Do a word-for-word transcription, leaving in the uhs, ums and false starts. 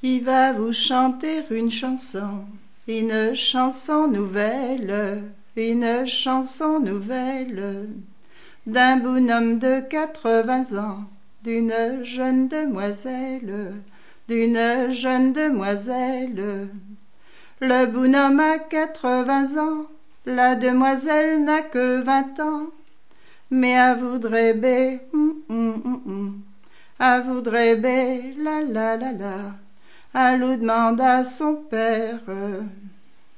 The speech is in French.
Il va vous chanter une chanson, une chanson nouvelle, une chanson nouvelle, d'un bonhomme de quatre-vingts ans, d'une jeune demoiselle, d'une jeune demoiselle. Le bonhomme a quatre-vingts ans, la demoiselle n'a que vingt ans, mais à voudrait bé, hum, hum, hum, hum, à voudrait bé, la la la la, elle demande à son père.